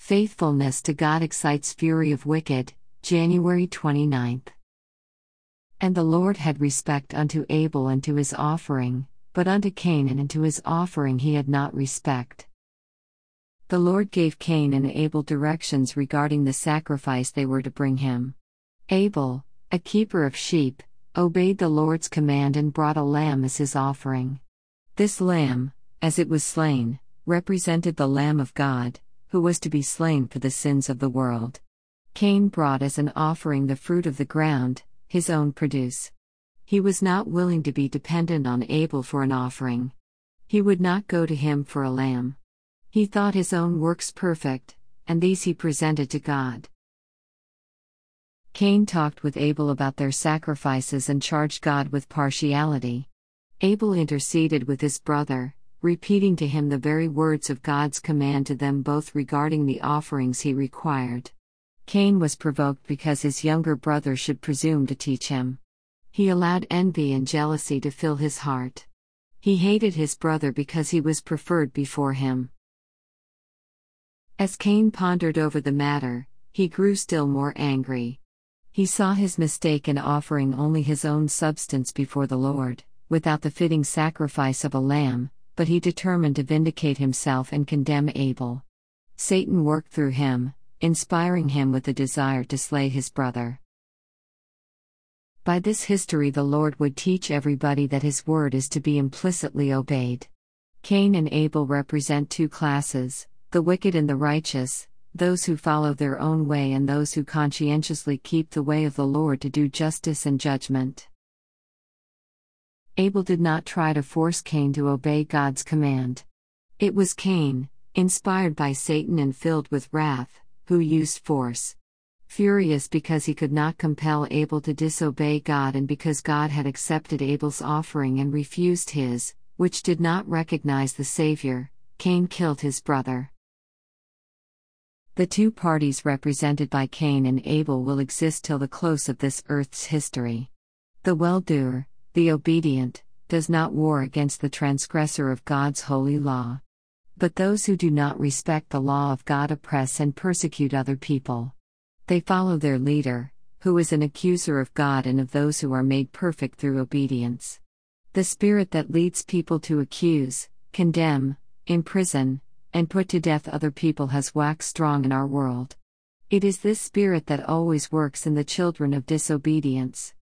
Faithfulness to God excites fury of wicked, January 29th. And the Lord had respect unto Abel and to his offering, but unto Cain and to his offering he had not respect. The Lord gave Cain and Abel directions regarding the sacrifice they were to bring him. Abel, a keeper of sheep, obeyed the Lord's command and brought a lamb as his offering. This lamb, as it was slain, represented the Lamb of God, who was to be slain for the sins of the world. Cain brought as an offering the fruit of the ground, his own produce. He was not willing to be dependent on Abel for an offering. He would not go to him for a lamb. He thought his own works perfect, and these he presented to God. Cain talked with Abel about their sacrifices and charged God with partiality. Abel interceded with his brother, repeating to him the very words of God's command to them both regarding the offerings he required. Cain was provoked because his younger brother should presume to teach him. He allowed envy and jealousy to fill his heart. He hated his brother because he was preferred before him. As Cain pondered over the matter, he grew still more angry. He saw his mistake in offering only his own substance before the Lord, without the fitting sacrifice of a lamb, but he determined to vindicate himself and condemn Abel. Satan worked through him, inspiring him with the desire to slay his brother. By this history the Lord would teach everybody that his word is to be implicitly obeyed. Cain and Abel represent two classes, the wicked and the righteous, those who follow their own way and those who conscientiously keep the way of the Lord to do justice and judgment. Abel did not try to force Cain to obey God's command. It was Cain, inspired by Satan and filled with wrath, who used force. Furious because he could not compel Abel to disobey God and because God had accepted Abel's offering and refused his, which did not recognize the Savior, Cain killed his brother. The two parties represented by Cain and Abel will exist till the close of this earth's history. The well-doer, the obedient, does not war against the transgressor of God's holy law. But those who do not respect the law of God oppress and persecute other people. They follow their leader, who is an accuser of God and of those who are made perfect through obedience. The spirit that leads people to accuse, condemn, imprison, and put to death other people has waxed strong in our world. It is this spirit that always works in the children of disobedience.